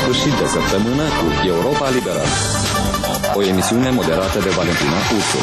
sfârșit de săptămână cu Europa Liberă, o emisiune moderată de Valentina Ursu.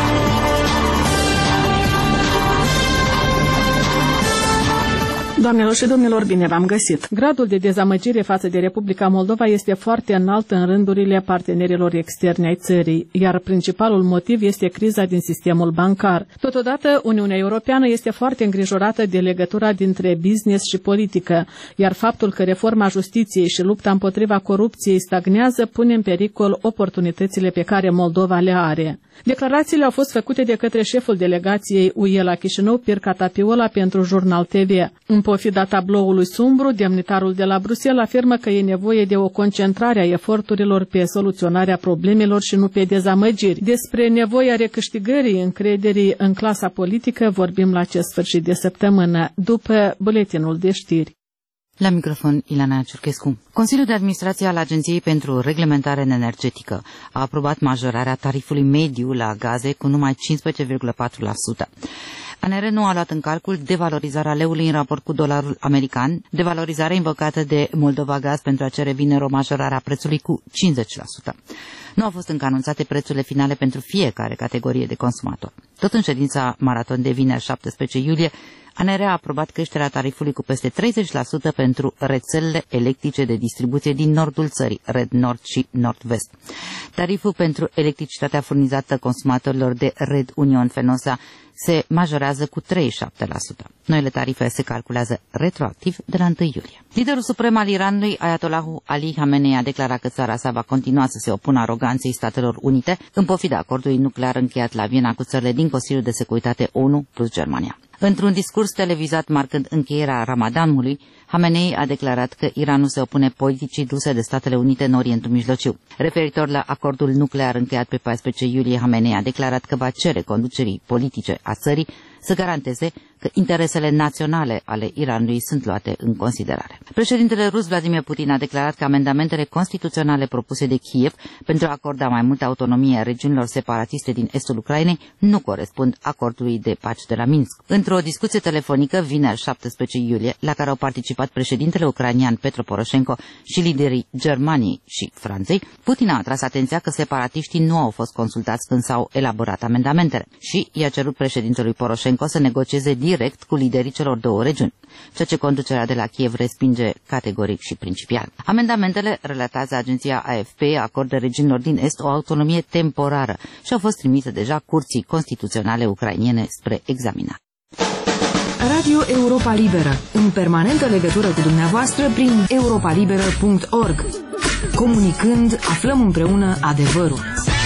Doamnelor și domnilor, bine v-am găsit! Gradul de dezamăgire față de Republica Moldova este foarte înalt în rândurile partenerilor externi ai țării, iar principalul motiv este criza din sistemul bancar. Totodată, Uniunea Europeană este foarte îngrijorată de legătura dintre business și politică, iar faptul că reforma justiției și lupta împotriva corupției stagnează pune în pericol oportunitățile pe care Moldova le are. Declarațiile au fost făcute de către șeful delegației UE la Chișinău, Pirca Tapiola, pentru Jurnal TV. În pofida tabloului sumbru, demnitarul de la Bruxelles afirmă că e nevoie de o concentrare a eforturilor pe soluționarea problemelor și nu pe dezamăgiri. Despre nevoia recâștigării încrederii în clasa politică vorbim la acest sfârșit de săptămână, după buletinul de știri. La microfon, Ilana Ciurchescu. Consiliul de Administrație al Agenției pentru Reglementare Energetică a aprobat majorarea tarifului mediu la gaze cu numai 15,4%. ANR nu a luat în calcul devalorizarea leului în raport cu dolarul american, devalorizarea invocată de Moldova Gaz pentru a cere vineri o majorare a prețului cu 50%. Nu au fost încă anunțate prețurile finale pentru fiecare categorie de consumator. Tot în ședința maraton de vineri 17 iulie, ANR a aprobat creșterea tarifului cu peste 30% pentru rețelele electrice de distribuție din nordul țării, Red Nord și Nord-Vest. Tariful pentru electricitatea furnizată consumatorilor de Red Union Fenosa se majorează cu 37%. Noile tarife se calculează retroactiv de la 1 iulie. Liderul suprem al Iranului, Ayatollahu Ali Khamenei, a declarat că țara sa va continua să se opună aroganței Statelor Unite, în pofida acordului nuclear încheiat la Viena cu țările din Consiliul de Securitate ONU plus Germania. Într-un discurs televizat marcând încheierea Ramadanului, Khamenei a declarat că Iranul se opune politicii duse de Statele Unite în Orientul Mijlociu. Referitor la acordul nuclear încheiat pe 14 iulie, Khamenei a declarat că va cere conducerii politice a țării să garanteze că interesele naționale ale Iranului sunt luate în considerare. Președintele rus Vladimir Putin a declarat că amendamentele constituționale propuse de Kiev pentru a acorda mai multă autonomie regiunilor separatiste din estul Ucrainei nu corespund acordului de pace de la Minsk. Într-o discuție telefonică vineri 17 iulie, la care au participat președintele ucrainian Petro Poroșenko și liderii Germaniei și Franței, Putin a atras atenția că separatiștii nu au fost consultați când s-au elaborat amendamentele și i-a cerut președintelui Poroșenko să negocieze direct cu liderii celor două regiuni, ceea ce conducerea de la Kiev respinge categoric și principial. Amendamentele, relatează agenția AFP, acordă regiunilor din Est o autonomie temporară și au fost trimise deja Curții Constituționale ucrainiene spre examinare. Radio Europa Liberă, în permanentă legătură cu dumneavoastră prin europalibera.org. Comunicând, aflăm împreună adevărul.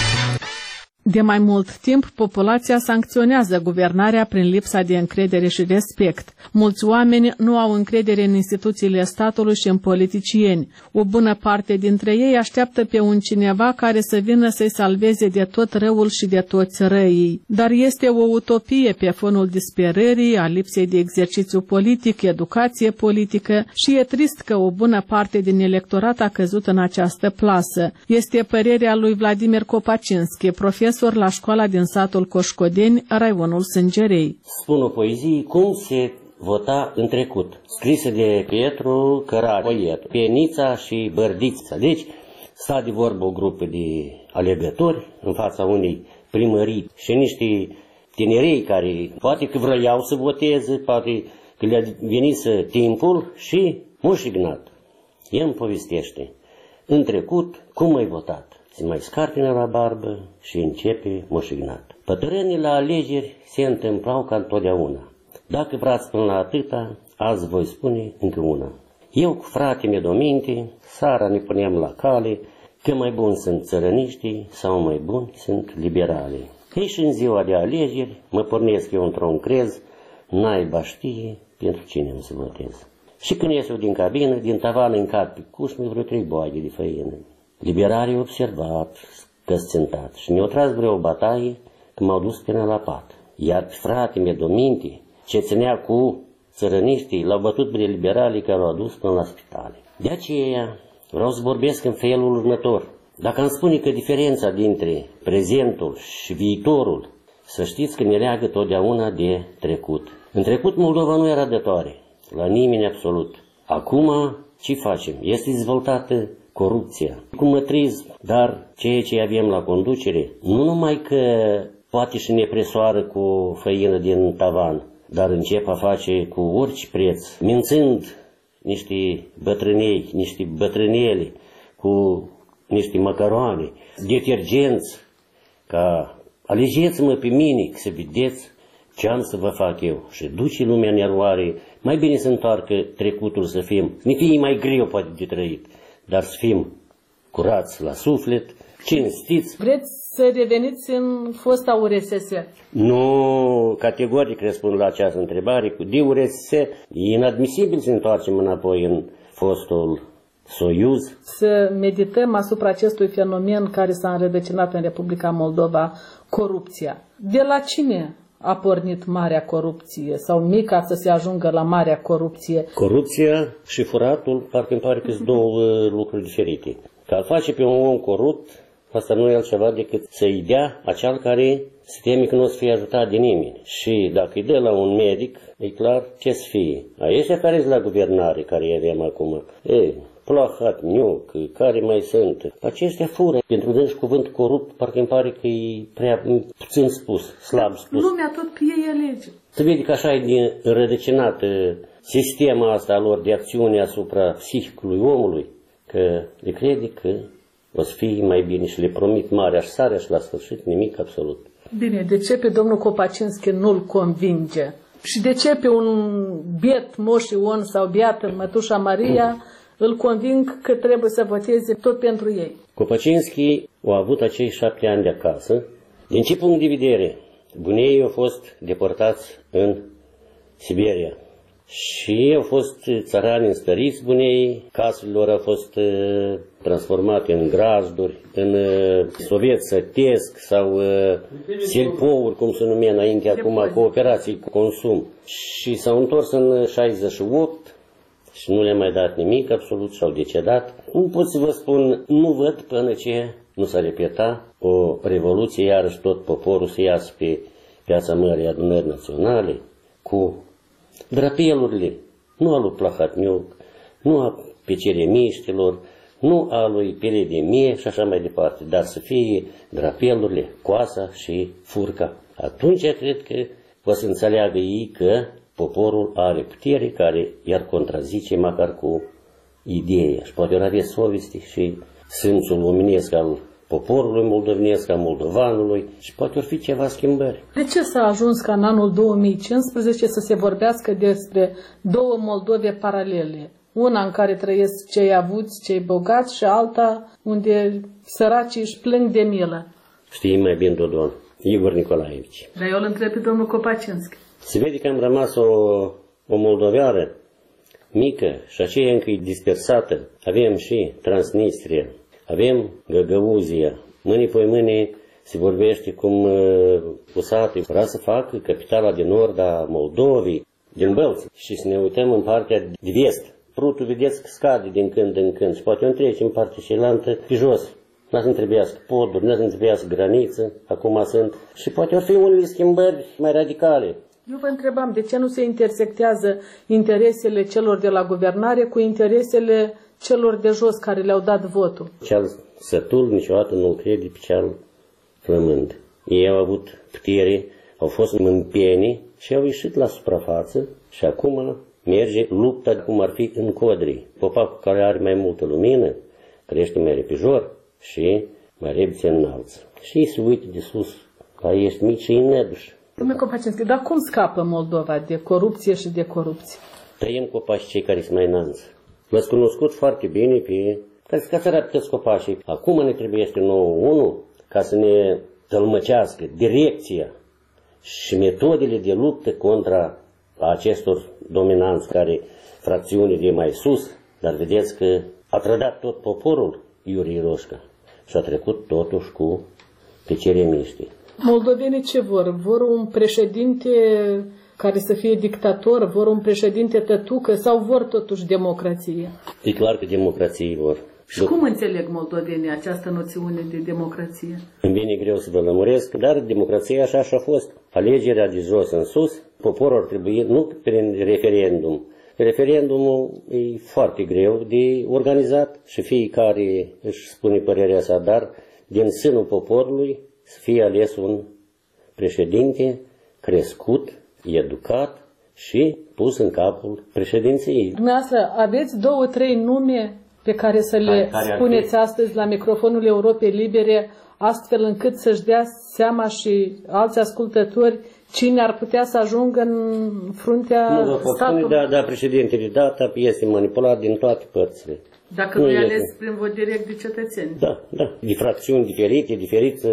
De mai mult timp, populația sancționează guvernarea prin lipsa de încredere și respect. Mulți oameni nu au încredere în instituțiile statului și în politicieni. O bună parte dintre ei așteaptă pe un cineva care să vină să-i salveze de tot răul și de toți răii. Dar este o utopie pe fonul disperării, a lipsei de exercițiu politic, educație politică și e trist că o bună parte din electorat a căzut în această plasă. Este părerea lui Vladimir Kopacinski, profesor la școala din satul Coșcodeni, raionul Sângerei. Spun o poezie cum se vota în trecut, scrisă de Pietru Cărapoietu, Pienița și Bărdița. Deci sta de vorbă o grupă de alegători în fața unei primării și niște tinerei care poate că vreau să voteze, poate că le-a venit timpul și Moș Ignat. El îmi povestește, în trecut, cum ai votat? Se mai scarpină la barbă și începe Moș Ignat. Pătrânii la alegeri se întâmplau ca întotdeauna. Dacă vreați până la atâta, azi voi spune încă una. Eu cu fratele Dominte, seara ne puneam la cale, că mai buni sunt țărăniștii sau mai buni sunt liberalii. Ei și în ziua de alegeri mă pornesc eu într-un crez, naiba știe pentru cine o să votez. Și când ies eu din cabină, din tavan în cap pe cușmă vreo 3 boage de făină. Liberalii au observat că-s țintat și mi-au tras vreo bătaie că m-au dus până la pat. Iar fratele Dominte, ce ținea cu țărăniștii, l-au bătut pe liberalii care l-au adus până la spitale. De aceea vreau să vorbesc în felul următor. Dacă îmi spune că diferența dintre prezentul și viitorul, să știți că ne leagă totdeauna de trecut. În trecut Moldova nu era dătoare, la nimeni absolut. Acum ce facem? Este dezvoltată corupția, cu mătrism, dar ceea ce avem la conducere, nu numai că poate și ne presoară cu făină din tavan, dar încep a face cu orice preț, mințând niște bătrânei, niște bătrânele, cu niște macaroane, detergenți, ca alegeți-mă pe mine să vedeți ce am să vă fac eu. Și duce lumea în eroare, mai bine să întoarcă trecutul să fim, ne fie mai greu poate de trăit, dar să fim curați la suflet, cinstiți. Vreți să reveniți în fosta URSS? Nu, categoric răspund la această întrebare. Cu de URSS e inadmisibil să întoarcem înapoi în fostul Soiuz. Să medităm asupra acestui fenomen care s-a înrădăcinat în Republica Moldova, corupția. De la cine a pornit marea corupție sau mica să se ajungă la marea corupție? Corupția și furatul, parcă îmi pare că sunt două lucruri diferite. Că al face pe un om corupt, asta nu e altceva decât să-i dea acel care se teme că nu o să fie ajutat de nimeni. Și dacă îi dă la un medic, e clar ce să fie. Aici care sunt la guvernare, care îi avem acum. Plahat, Niuc, care mai sunt. Acestea fură. Pentru dânsi cuvânt corupt, parcă îmi pare că e prea puțin spus, slab spus. Lumea tot pe ei alege. Se vede că așa e înrădăcinat sistema asta lor de acțiune asupra psihicului omului, că le crede că o să fie mai bine și le promit marea și sarea și la sfârșit nimic absolut. Bine, de ce pe domnul Kopaczynski nu-l convinge? Și de ce pe un biet Moș Ion sau biată Mătușa Maria îl conving că trebuie să voteze tot pentru ei? Kopaczynski a avut acei 7 ani de acasă. Din ce punct de vedere? Bunei au fost deportați în Siberia. Și au fost țărani înstăriți bunei, casele lor au fost transformate în grajduri, în soviet sătesc sau silpouri, cum se numea înainte, acum cooperații cu consum. Și s-au întors în 68 și nu le-a mai dat nimic, absolut, și-au decedat. Nu pot să vă spun, nu văd până ce nu s-a repetat o revoluție, iarăși tot poporul să iasă pe piața Mării Adunări Naționale cu drapelurile, nu a lui Plahatniuc, nu a peceremiștilor, nu a lui Pele de Mie și așa mai departe, dar să fie drapelurile, coasa și furca. Atunci cred că o să înțeleagă ei că poporul are putere care i-ar contrazice măcar cu ideea și poate ori avea sovesti și simțul omenesc al poporului moldovenesc, al moldovanului și poate ori fi ceva schimbări. De ce s-a ajuns ca în anul 2015 să se vorbească despre două Moldove paralele? Una în care trăiesc cei avuți, cei bogați și alta unde săracii își plâng de milă. Știi mai bine, Dodon, Igor Nicolaevici. Dar eu îl întreb pe domnul Kopaczynski. Se vede că am rămas o moldoveară mică și aceea încă e dispersată. Avem și Transnistria, avem Găgăuzia. Mâine se vorbește cum Pusate vrea să facă capitala de nord a Moldovei, din Bălți. Și să ne uităm în partea de vest. Prutul, vedeți că scade din când în când și poate o întrece în partea cealaltă pe jos. Nu să-mi trebuiască poduri, nu să-mi trebuiască graniță, acum sunt. Și poate o fi unele schimbări mai radicale. Eu vă întrebam, de ce nu se intersectează interesele celor de la guvernare cu interesele celor de jos care le-au dat votul? Cel sătul niciodată nu crede pe cel flămând. Ei au avut putere, au fost mâmpeni și au ieșit la suprafață și acum merge lupta cum ar fi în codri. Popacul care are mai multă lumină crește mai repejor și mai repede se înalță. Și ei se uită de sus, la ești mici și înnăduși. Domnule Kopaczynski, dar cum scapă Moldova de corupție și de corupție? Tăiem copaci cei care se mai înalță. L-ați cunoscut foarte bine pe... Ca să rapidez copacii. Acum ne trebuiește nouă unul ca să ne tălmăcească direcția și metodele de luptă contra acestor dominanți care fracțiuni de mai sus, dar vedeți că a trădat tot poporul Iurie Roșca și a trecut totuși cu peceremiștii. Moldovenii ce vor? Vor un președinte care să fie dictator? Vor un președinte tătucă sau vor totuși democrație? E clar că democrație vor. Și cum înțeleg moldovenii această noțiune de democrație? Îmi vine greu să vă lămuresc, dar democrația așa și a fost. Alegerea de jos în sus, poporul ar trebui, nu prin referendum, Referendumul e foarte greu de organizat și fiecare își spune părerea sa, dar din sânul poporului să fie ales un președinte crescut, educat și pus în capul președinției. Dumneavoastră, aveți 2-3 nume pe care să le spuneți astăzi la microfonul Europei Libere, astfel încât să-și dea seama și alți ascultători cine ar putea să ajungă în fruntea statului? Da, președintele data este manipulat din toate părțile. Dacă nu e ales prin vot direct de cetățeni. Da, de fracțiuni diferite, diferiți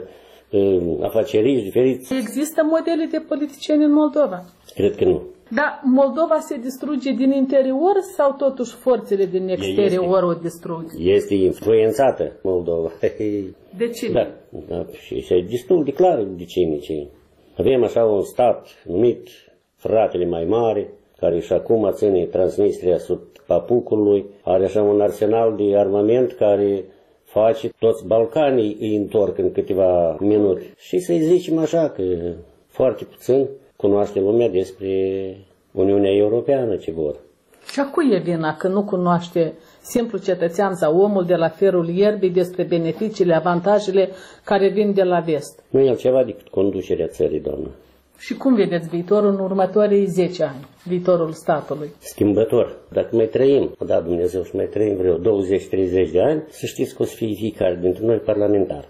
afaceriști, diferiți. Există modele de politicieni în Moldova? Cred că nu. Dar Moldova se distruge din interior sau totuși forțele din exterior o distrug? Este influențată Moldova. De cine? Da, și e destul de clar de cine. Avem așa un stat numit Fratele Mai Mare, care și acum ține Transnistria sub papucului, are așa un arsenal de armament care face toți Balcanii îi întorc în câteva minute. Și să-i zicem așa că foarte puțin cunoaște lumea despre Uniunea Europeană ce vor. Și a cui e vina că nu cunoaște simplu cetățean sau omul de la ferul ierbii despre beneficiile, avantajele care vin de la vest? Nu e altceva decât conducerea țării, doamnă. Și cum vedeți viitorul în următorii 10 ani, viitorul statului? Schimbător. Dacă mai trăim, o da Dumnezeu și mai trăim vreo 20-30 de ani, să știți că o să fie fiecare dintre noi parlamentar.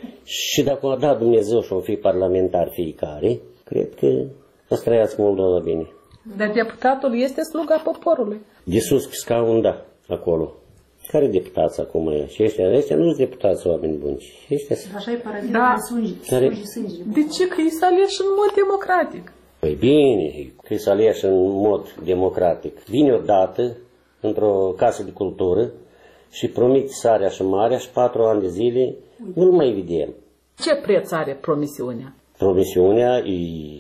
Și dacă o da Dumnezeu și o fi parlamentar fiecare, cred că o să trăiască Moldova bine. Dar deputatul este sluga poporului. De sus pe scaun, da, acolo. Care deputați acum e? Și ăștia nu sunt deputați oameni buni. Așa e paradigma de sânge. De ce? Că îi s-a ales în mod democratic. Păi bine, că îi s-a ales în mod democratic. Vine odată într-o casă de cultură și promite sarea și marea și 4 ani de zile nu-l mai vedem. Ce preț are promisiunea? Promisiunea e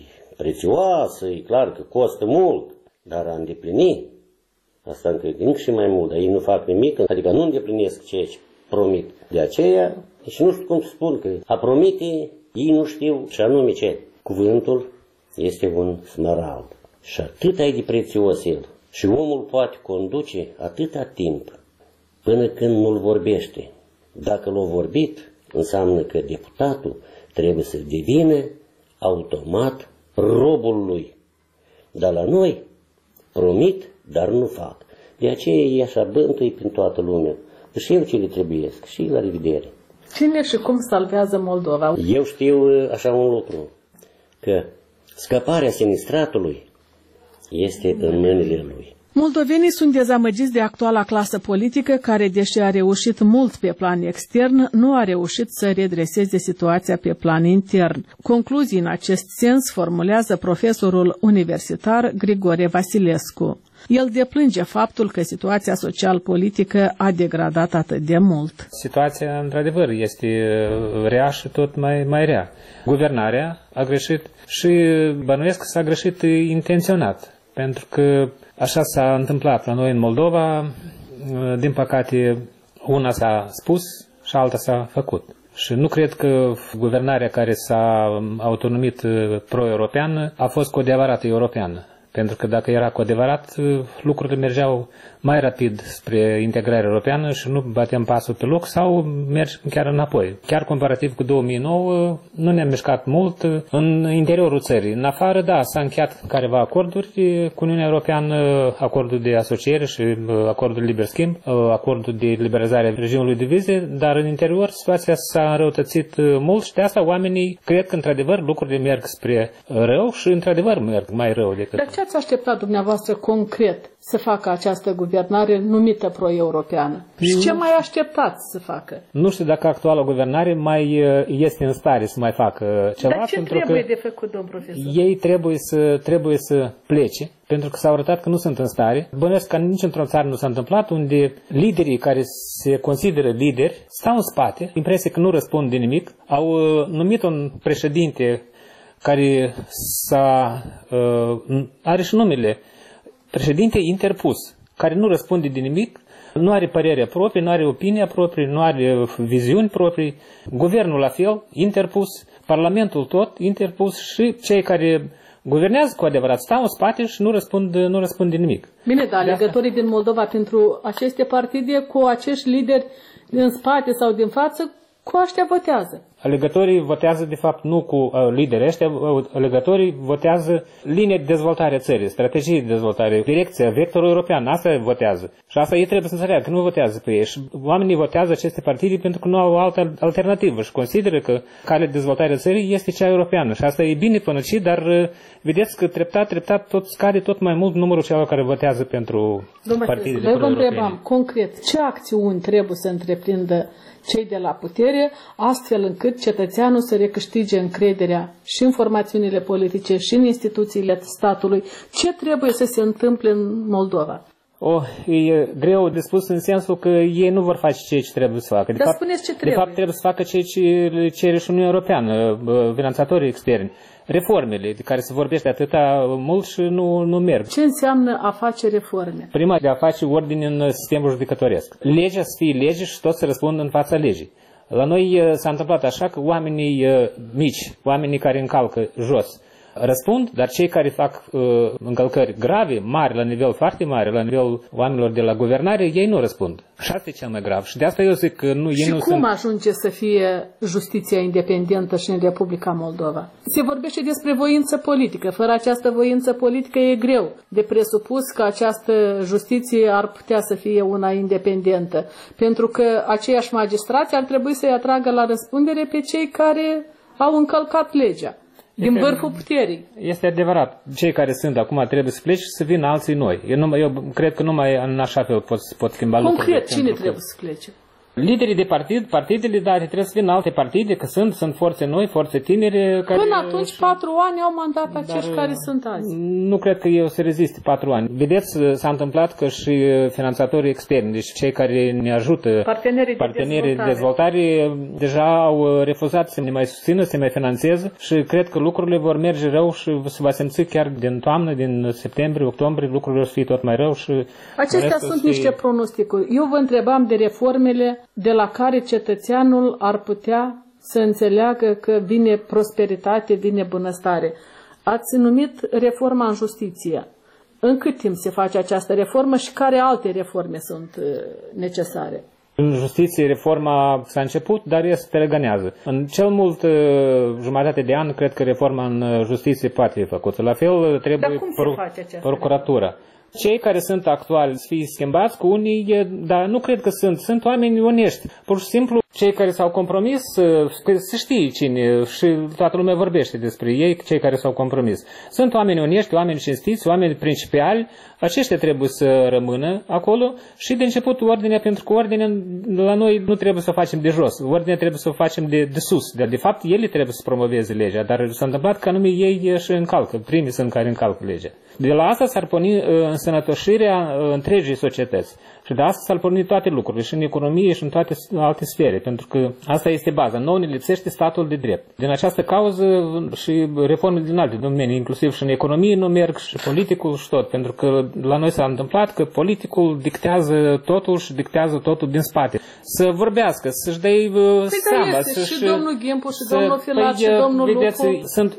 prețioasă, e clar că costă mult, dar a îndeplini asta încă și mai mult, dar ei nu fac nimic, adică nu îndeplinesc ceea ce promit. De aceea, și nu știu cum să spun, că a promite, ei nu știu și anume ce. Cuvântul este un smarald și atât ai de prețios el. Și omul poate conduce atâta timp până când nu-l vorbește. Dacă l-a vorbit, înseamnă că deputatul trebuie să devină automat robul lui. Dar la noi promit, dar nu fac. De aceea e așa bântui prin toată lumea. Și eu ce le trebuiesc. Și la revedere. Cine și cum salvează Moldova? Eu știu așa un lucru. Că scăparea sinistratului este în mâinile lui. Moldovenii sunt dezamăgiți de actuala clasă politică care, deși a reușit mult pe plan extern, nu a reușit să redreseze situația pe plan intern. Concluzii în acest sens formulează profesorul universitar Grigore Vasilescu. El deplânge faptul că situația social-politică a degradat atât de mult. Situația, într-adevăr, este rea și tot mai rea. Guvernarea a greșit și bănuiesc că s-a greșit intenționat, pentru că așa s-a întâmplat la noi în Moldova, din păcate una s-a spus și alta s-a făcut. Și nu cred că guvernarea care s-a autonomit pro-europeană a fost cu adevărat europeană. Pentru că dacă era cu adevărat, lucrurile mergeau mai rapid spre integrarea europeană și nu batem pasul pe loc sau mergem chiar înapoi. Chiar comparativ cu 2009, nu ne-am mișcat mult în interiorul țării. În afară, da, s-a încheiat careva acorduri cu Uniunea Europeană, acordul de asociere și acordul de liber schimb, acordul de liberalizare a regimului de vize, dar în interior situația s-a înrăutățit mult și de asta oamenii cred că într-adevăr lucrurile merg spre rău și într-adevăr merg mai rău decât. Dar ce ați așteptat dumneavoastră concret să facă această guvernare numită pro-europeană? Și ce mai așteptați să facă? Nu știu dacă actuala guvernare mai este în stare să mai facă ceva. Dar ce trebuie de făcut, domn profesor? Ei trebuie să plece, pentru că s-au arătat că nu sunt în stare. Bănuiesc că nici într-o țară nu s-a întâmplat, unde liderii care se consideră lideri stau în spate, impresia că nu răspund de nimic, au numit un președinte care are și numele, președinte interpus, care nu răspunde de nimic, nu are părere proprie, nu are opinia proprie, nu are viziuni proprii, guvernul la fel, interpus, parlamentul tot interpus și cei care guvernează cu adevărat, stau în spate și nu răspund de nimic. Bine, dar alegătorii din Moldova pentru aceste partide cu acești lideri din spate sau din față, cu aștia votează. Alegătorii votează, de fapt, nu cu liderii ăștia, alegătorii votează linia de dezvoltare a țării, strategie de dezvoltare, direcția, vectorul european, asta votează. Și asta ei trebuie să înțeleagă, că nu votează pe ei. Și oamenii votează aceste partide pentru că nu au altă alternativă și consideră că calea de dezvoltare a țării este cea europeană. Și asta e bine până și, dar vedeți că treptat tot scade tot mai mult numărul celor care votează pentru partidele pro-europene. Vă întrebam concret, ce acțiuni trebuie să întreprindă cei de la putere, astfel încât cetățeanul să recâștige încrederea și în formațiunile politice și în instituțiile statului. Ce trebuie să se întâmple în Moldova? E greu de spus în sensul că ei nu vor face ceea ce trebuie să facă. Spuneți ce trebuie. De fapt, trebuie să facă ceea ce cere și Uniunea Europeană, finanțatorii externi. Reformele de care se vorbește atâta mult și nu merg. Ce înseamnă a face reforme? Prima, de a face ordine în sistemul judecătoresc. Legea să fie lege și tot să răspundă în fața legii. La noi s-a întâmplat așa că oamenii mici, oamenii care încalcă jos, răspund, dar cei care fac încălcări grave, mari, la nivel foarte mare, la nivel oamenilor de la guvernare, ei nu răspund. Și asta e cel mai grav. Și de asta eu zic că ei nu sunt... Și cum ajunge să fie justiția independentă și în Republica Moldova? Se vorbește despre voință politică. Fără această voință politică e greu de presupus că această justiție ar putea să fie una independentă. Pentru că aceiași magistrați ar trebui să-i atragă la răspundere pe cei care au încălcat legea. Din vârful puterii. Este adevărat. Cei care sunt acum trebuie să plece și să vină alții noi. Eu cred că numai în așa fel pot schimba lucrurile. Concret, cine trebuie să plece? Liderii de partid, partidele, dar trebuie să vină alte partide, că sunt forțe noi, forțe tinere. Care până atunci 4 ani au mandat acești care sunt azi. Nu cred că eu să reziste 4 ani. Vedeți, s-a întâmplat că și finanțatorii externi, deci cei care ne ajută, partenerii de dezvoltare, deja au refuzat să ne mai susțină, să ne mai finanțeze și cred că lucrurile vor merge rău și se va simți chiar din toamnă, din septembrie, octombrie, lucrurile o să fie tot mai rău. Și acestea sunt niște pronosticuri. Eu vă întrebam de reformele de la care cetățeanul ar putea să înțeleagă că vine prosperitate, vine bunăstare. Ați numit reforma în justiție. În cât timp se face această reformă și care alte reforme sunt necesare? În justiție reforma s-a început, dar ea se tărăgânează. În cel mult jumătate de an cred că reforma în justiție poate fi făcută. La fel trebuie procuratura. Cei care sunt actuali să fie schimbați cu unii, dar nu cred că sunt oameni onești. Pur și simplu, cei care s-au compromis, să știe cine și toată lumea vorbește despre ei, cei care s-au compromis. Sunt oameni onești, oameni cinstiți, oameni principiali, aceștia trebuie să rămână acolo și de început ordinea, pentru că ordinea la noi nu trebuie să o facem de jos, ordinea trebuie să o facem de sus. De fapt, ele trebuie să promoveze legea, dar s-a întâmplat că anume ei și încalcă, primii sunt care încalcă legea. De la asta s-ar porni însănătoșirea întregii societăți. Și de asta s-ar porni toate lucrurile, și în economie, și în toate alte sfere, pentru că asta este baza. Nouă ne lipsește statul de drept. Din această cauză și reformele din alte domenii, inclusiv și în economie nu merg, și politicul și tot, pentru că la noi s-a întâmplat că politicul dictează totul și dictează totul din spate. Să vorbească, să-și dea seama. Și domnul Ghimpu, și domnul Filat, și domnul Lucu. Sunt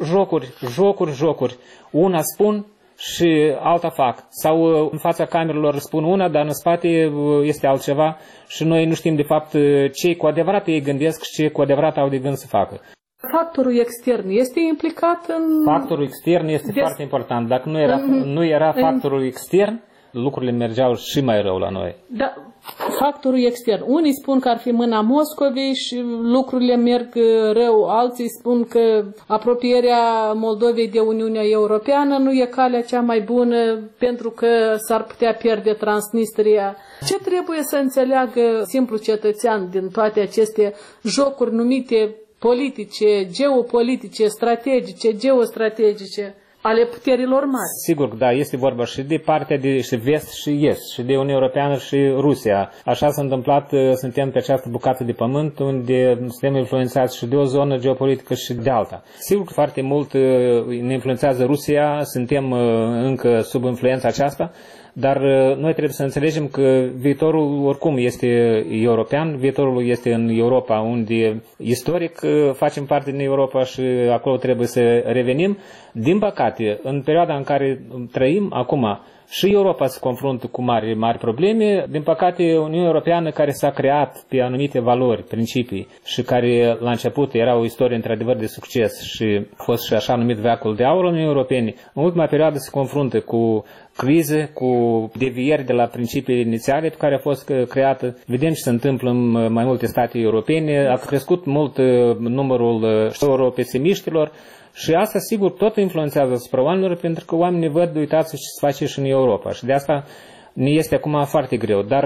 jocuri. Una spun și alta fac. Sau în fața camerelor spun una, dar în spate este altceva și noi nu știm de fapt ce cu adevărat ei gândesc și ce cu adevărat au de gând să facă. Factorul extern este implicat în... Factorul extern este foarte important. Dacă nu era factorul extern, lucrurile mergeau și mai rău la noi. Da, factorul extern. Unii spun că ar fi mâna Moscovei și lucrurile merg rău. Alții spun că apropierea Moldovei de Uniunea Europeană nu e calea cea mai bună pentru că s-ar putea pierde Transnistria. Ce trebuie să înțeleagă simplu cetățean din toate aceste jocuri numite politice, geopolitice, strategice, geostrategice ale puterilor mari? Sigur, da, este vorba și de partea de și vest și est, și de Uniunea Europeană și Rusia. Așa s-a întâmplat, suntem pe această bucată de pământ unde suntem influențați și de o zonă geopolitică și de alta. Sigur că foarte mult ne influențează Rusia, suntem încă sub influența aceasta, dar noi trebuie să înțelegem că viitorul oricum este european, viitorul este în Europa, unde istoric facem parte din Europa și acolo trebuie să revenim. Din păcate, în perioada în care trăim acum, și Europa se confruntă cu mari probleme. Din păcate, Uniunea Europeană, care s-a creat pe anumite valori, principii și care la început era o istorie într-adevăr de succes și a fost și așa numit veacul de aur al Uniunii Europene, în ultima perioadă se confruntă cu crize, cu devieri de la principiile inițiale pe care a fost creată. Vedem ce se întâmplă în mai multe state europene. A crescut mult numărul europesimiștilor. Și asta, sigur, tot influențează asupra oamenilor, pentru că oamenii văd, uitați ce se face și în Europa. Și de asta ne este acum foarte greu. Dar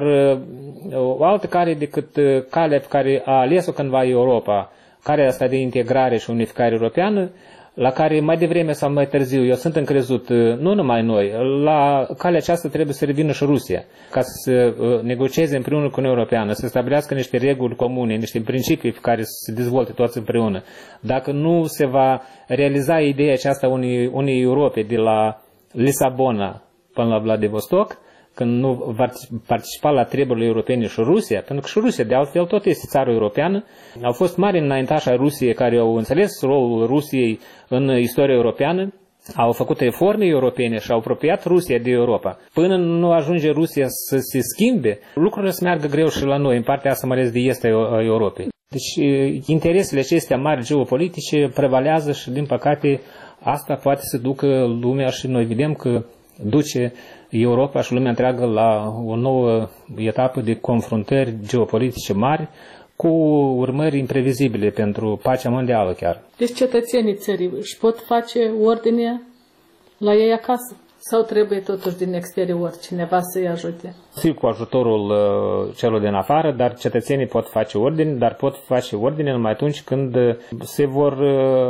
o altă cale decât calea pe care a ales-o cândva Europa, calea asta de integrare și unificare europeană, la care mai devreme sau mai târziu eu sunt încrezut, nu numai noi, la calea aceasta trebuie să revină și Rusia, ca să negocieze împreună cu Uniunea Europeană, să stabilească niște reguli comune, niște principii pe care să se dezvolte toți împreună. Dacă nu se va realiza ideea aceasta unei Europe de la Lisabona până la Vladivostok, când nu va participa la treburile europene și Rusia, pentru că și Rusia, de altfel, tot este țară europeană. Au fost mari înaintași ai Rusiei care au înțeles rolul Rusiei în istoria europeană, au făcut reforme europene și au apropiat Rusia de Europa. Până nu ajunge Rusia să se schimbe, lucrurile să meargă greu și la noi, în partea asta mai ales de est a Europei. Deci interesele acestea mari geopolitice prevalează și, din păcate, asta poate să ducă lumea și noi vedem că duce Europa și lumea întreagă la o nouă etapă de confruntări geopolitice mari cu urmări imprevizibile pentru pacea mondială chiar. Deci cetățenii țării își pot face ordine la ei acasă? Sau trebuie totuși din exterior cineva să-i ajute? Sigur, cu ajutorul celor din afară, dar cetățenii pot face ordine, dar pot face ordine numai atunci când se vor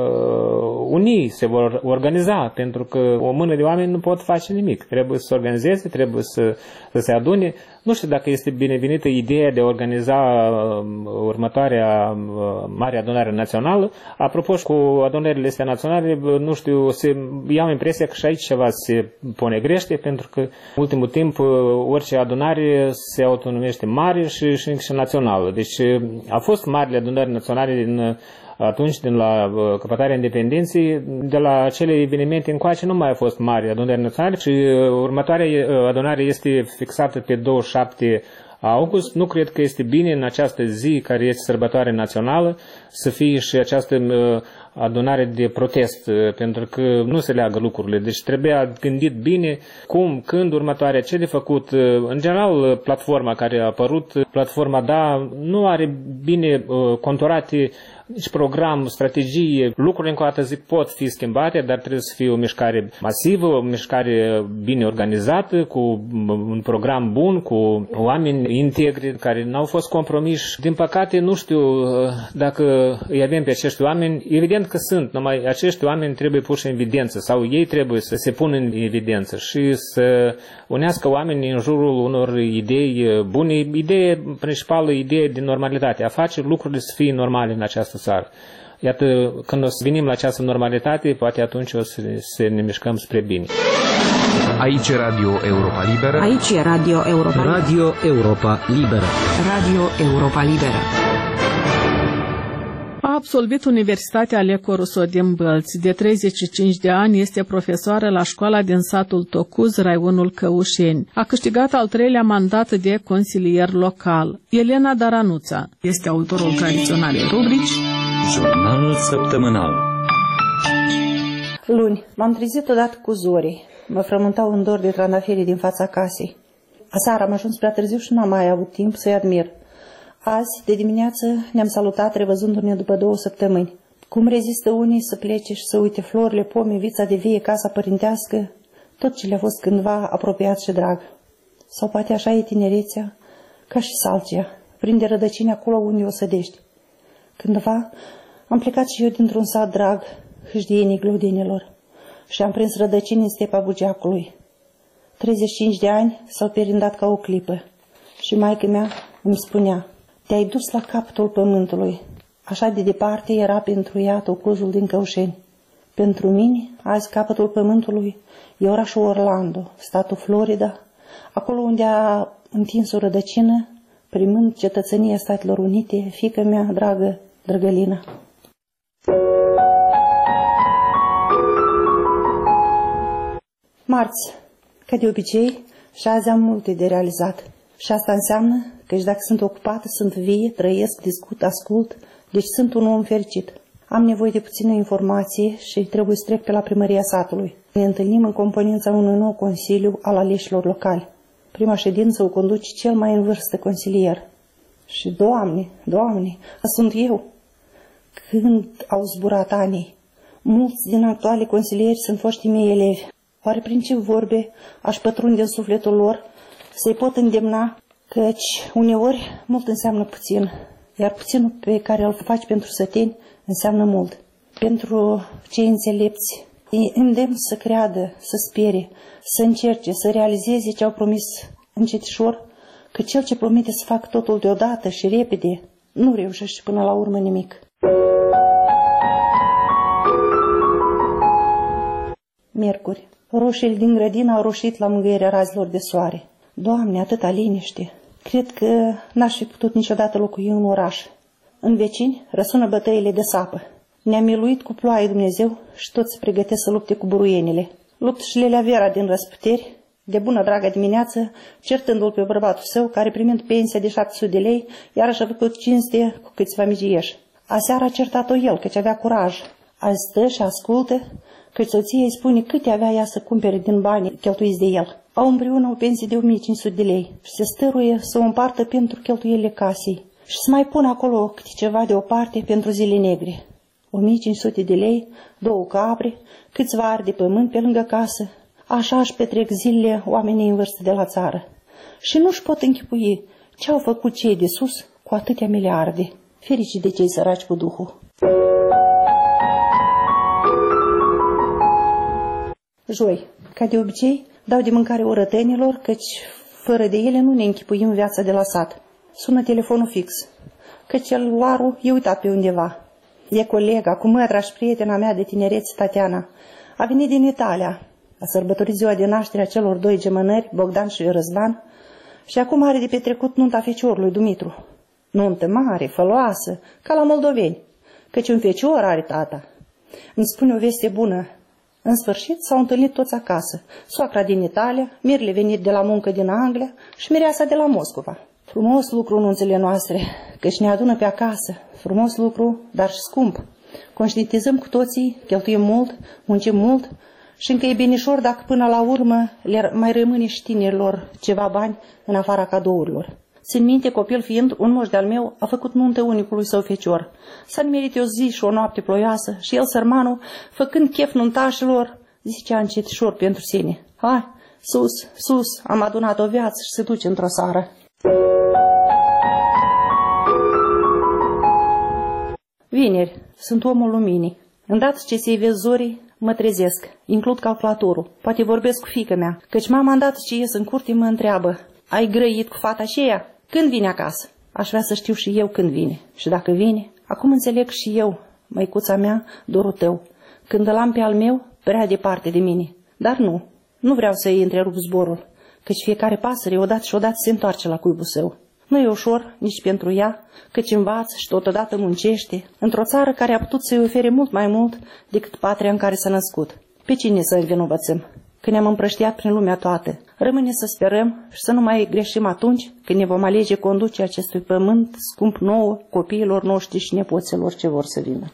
uni, se vor organiza, pentru că o mână de oameni nu pot face nimic. Trebuie să se organizeze, trebuie să se adune. Nu știu dacă este binevenită ideea de a organiza următoarea Mare Adunare Națională. Apropo, cu adunările astea naționale, nu știu, iau impresia că și aici ceva se pune grește, pentru că în ultimul timp orice adunare se autonumește mare și națională. Deci au fost marile adunări naționale atunci, din la căpătarea independenței, de la acele evenimente încoace nu mai a fost mari adunări naționale și următoarea adunare este fixată pe 27 august. Nu cred că este bine în această zi, care este sărbătoare națională, să fie și această adunare de protest, pentru că nu se leagă lucrurile. Deci trebuia gândit bine cum, când, următoarea, ce de făcut. În general, platforma care a apărut, platforma nu are bine conturate nici program, strategie. Lucrurile, încă o dată zic, pot fi schimbate, dar trebuie să fie o mișcare masivă, o mișcare bine organizată, cu un program bun, cu oameni integri care n-au fost compromiși. Din păcate, nu știu dacă îi avem pe acești oameni. Evident că sunt, numai acești oameni trebuie puși în evidență sau ei trebuie să se pună în evidență și să unească oamenii în jurul unor idei bune. Idee principală, idee de normalitate, a face lucrurile să fie normale în această țară. Iată, când o să venim la această normalitate, poate atunci o să ne mișcăm spre bine. Aici e Radio Europa Liberă. Aici e Radio Europa Liberă. Radio Europa Liberă. Radio Europa Liberă. A absolvit Universitatea Aleco Russo din Bălți. De 35 de ani este profesoară la școala din satul Tocuz, raionul Căușeni. A câștigat al 3-lea mandat de consilier local. Elena Daranuța este autorul tradiționalei rubrici Jurnalul săptămânal. Luni, m-am trezit odată cu zorii. Mă frământau în dor de trandafirii din fața casei. Aseară am ajuns prea târziu și n-am mai avut timp să-i admir. Azi, de dimineață, ne-am salutat revăzându-ne după 2 săptămâni. Cum rezistă unii să plece și să uite florile, pomii, vița de vie, casa părintească, tot ce le-a fost cândva apropiat și drag. Sau poate așa e tinerețea, ca și salcia, prinde rădăcini acolo unde o sădești. Cândva am plecat și eu dintr-un sat drag, hâșdienii gludenilor, și am prins rădăcini în stepa Bugeacului. 35 de ani s-au perindat ca o clipă și maică mea îmi spunea: te-ai dus la capătul pământului. Așa de departe era pentru ea Tocuzul din Căușeni. Pentru mine, azi capătul pământului e orașul Orlando, statul Florida, acolo unde a întins o rădăcină, primând cetățenia Statelor Unite, fiica mea dragă, Drăgălina. Marți, ca de obicei, și azi am multe de realizat. Și asta înseamnă că și dacă sunt ocupată, sunt vie, trăiesc, discut, ascult, deci sunt un om fericit. Am nevoie de puțină informație și trebuie să trec pe la primăria satului. Ne întâlnim în componența unui nou consiliu al aleșilor locali. Prima ședință o conduce cel mai în vârstă consilier. Și, Doamne, sunt eu. Când au zburat anii, mulți din actuale consilieri sunt foștii mei elevi. Oare prin ce vorbe aș pătrunde în sufletul lor să-i pot îndemna, căci uneori mult înseamnă puțin, iar puținul pe care îl faci pentru săteni înseamnă mult. Pentru cei înțelepți, îi îndemn să creadă, să spere, să încerce, să realizeze ce au promis încetișor, că cel ce promite să facă totul deodată și repede, nu reușește până la urmă nimic. Miercuri. Roșiile din grădină au roșit la mângâierea razilor de soare. Doamne, atâta liniște! Cred că n-aș fi putut niciodată locui în oraș. În vecini răsună bătăile de sapă. Ne-a miluit cu ploaie Dumnezeu și toți se pregătesc să lupte cu buruienile. Luptă și Lelea Vera din răsputeri, de bună dragă dimineață, certându-l pe bărbatul său, care primind pensia de 700 de lei, iarăși a făcut cinste cu câțiva migieși. Aseară a certat-o el, căci avea curaj. Azi stă și ascultă, căci soția îi spune câte avea ea să cumpere din banii cheltuiți de el. Au împreună o pensie de 1500 de lei și se stăruie să o împartă pentru cheltuielile casei și să mai pună acolo câte ceva deoparte pentru zile negre. 1500 de lei, 2 capre, câțiva ari de pământ pe lângă casă. Așa își petrec zilele oamenii în vârstă de la țară. Și nu-și pot închipui ce au făcut cei de sus cu atâtea miliarde. Ferici de cei săraci cu Duhul. Joi, ca de obicei, dau de mâncare orătenilor, căci fără de ele nu ne închipuim viața de la sat. Sună telefonul fix, căci celularul e uitat pe undeva. E colega, cu mătra și prietena mea de tinerețe, Tatiana. A venit din Italia, a sărbătorit ziua de naștere a celor 2 gemănări, Bogdan și Răzvan, și acum are de petrecut nunta feciorului Dumitru. Nuntă mare, făloasă, ca la moldoveni, căci un fecior are tata. Îmi spune o veste bună. În sfârșit s-au întâlnit toți acasă, soacra din Italia, mirele venit de la muncă din Anglia și mireasa de la Moscova. Frumos lucru nunțele noastre, căci ne adună pe acasă. Frumos lucru, dar și scump. Conștientizăm cu toții, cheltuim mult, muncim mult și încă e binișor dacă până la urmă le mai rămâne și tinerilor ceva bani în afara cadourilor. Țin minte, copil fiind, un moș de-al meu a făcut nuntă unicului său fecior. S-a nimerit o zi și o noapte ploioasă și el, sărmanul, făcând chef nuntașilor, zicea încetișor pentru sine: hai, sus, sus, am adunat o viață și se duce într-o seară. Vineri, sunt omul luminii. Îndată ce se ivesc zorii, mă trezesc, includ calculatorul. Poate vorbesc cu fiica mea, căci mama îndată ce ies în curte mă întreabă: ai grăit cu fata aceea? Când vine acasă? Aș vrea să știu și eu când vine. Și dacă vine, acum înțeleg și eu, măicuța mea, dorul tău. Când îl am pe al meu, prea departe de mine. Dar nu vreau să-i întrerup zborul, căci fiecare pasăre odată și odată se întoarce la cuibul său. Nu e ușor nici pentru ea, căci învață și totodată muncește, într-o țară care a putut să-i ofere mult mai mult decât patria în care s-a născut. Pe cine să învinovățăm? Că ne-am împrăștiat prin lumea toată. Rămâne să sperăm și să nu mai greșim atunci când ne vom alege conducerea acestui pământ scump nouă, copiilor noștri și nepoților ce vor să vină.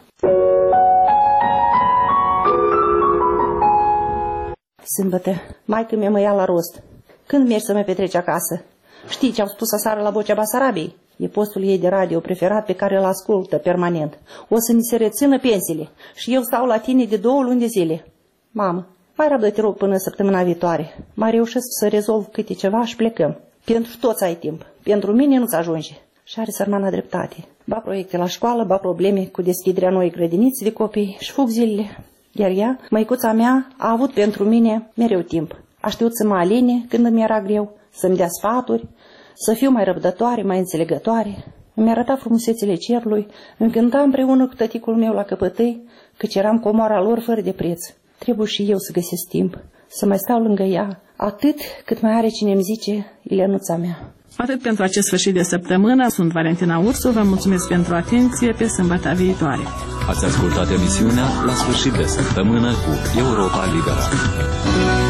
Sâmbătă, maică-mea mă ia la rost. Când mergi să mă petreci acasă? Știi ce au spus aseară la Vocea Basarabiei? E postul ei de radio preferat pe care îl ascultă permanent. O să ni se rețină pensiile și eu stau la tine de 2 luni de zile. Mamă, mai rabdă, te rog, până săptămâna viitoare. Mai reușesc să rezolv câte ceva și plecăm. Pentru toți ai timp. Pentru mine nu-ți ajunge. Și are sărmana dreptate. Ba proiecte la școală, ba probleme cu deschiderea noi grădiniți de copii și fug zilele. Iar ea, măicuța mea, a avut pentru mine mereu timp. A știut să mă aline când îmi era greu, să-mi dea sfaturi, să fiu mai răbdătoare, mai înțelegătoare. Îmi arăta frumusețile cerului, îmi cânta împreună cu tăticul meu la căpătâi, căci eram comoara lor fără de preț. Trebuie și eu să găsesc timp să mai stau lângă ea, atât cât mai are cine îmi zice, Ilenuța mea. Atât pentru acest sfârșit de săptămână. Sunt Valentina Ursu, vă mulțumesc pentru atenție, pe sâmbătă viitoare. Ați ascultat emisiunea La sfârșit de săptămână cu Europa Liberă.